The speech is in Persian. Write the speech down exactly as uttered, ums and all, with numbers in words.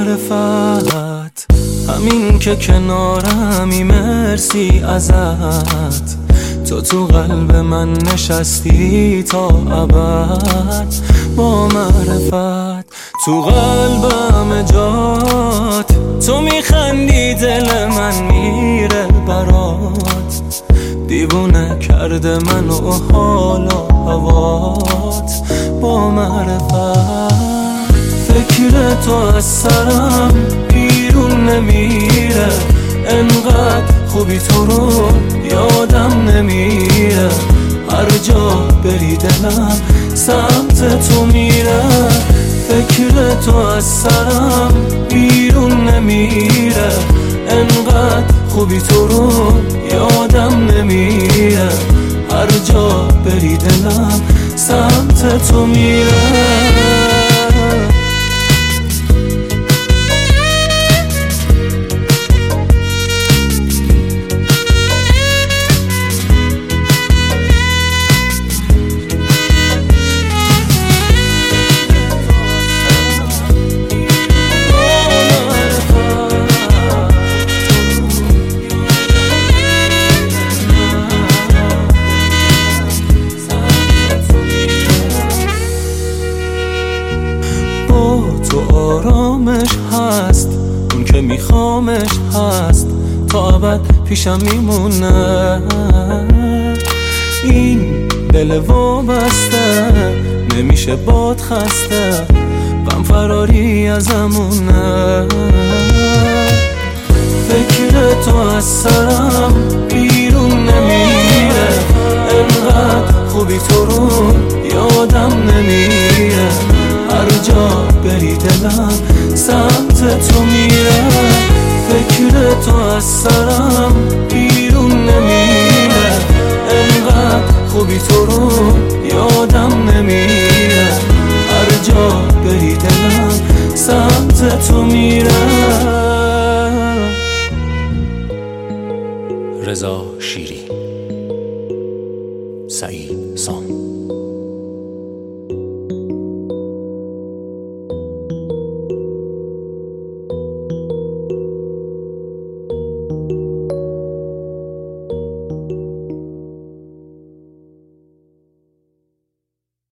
معرفت، همین که کنارمی مرسی ازت. تو تو قلب من نشستی تا ابد با معرفت. تو قلبم جات، تو میخندی دل من میره برات. دیوونه کرده من و حال و هوات با معرفت. فکر تو از سرم بیرون نمیره، انقدر خوبی تو رو یادم نمیره. هر جا بری دلم سمت تو میره. فکر تو از سرم بیرون نمیره، انقدر خوبی تو رو یادم نمیره. هر جا بری دلم سمت تو میره. تو آرامش هست، اون که میخوامش هست، تا ابد پیشم میمونه. این دل وابسته نمیشه باد خسته، غم فراری ازمونه. فکر تو از سرم بیرون نمیره، انقدر خوبی تو رو یادم نمیره. هر جا بری دلم سمت تو میره. فکر تو از سرم بیرون نمیره، انقدر خوبی تو رو یادم نمیره. هر جا بری دلم سمت تو میره. رضا شیری.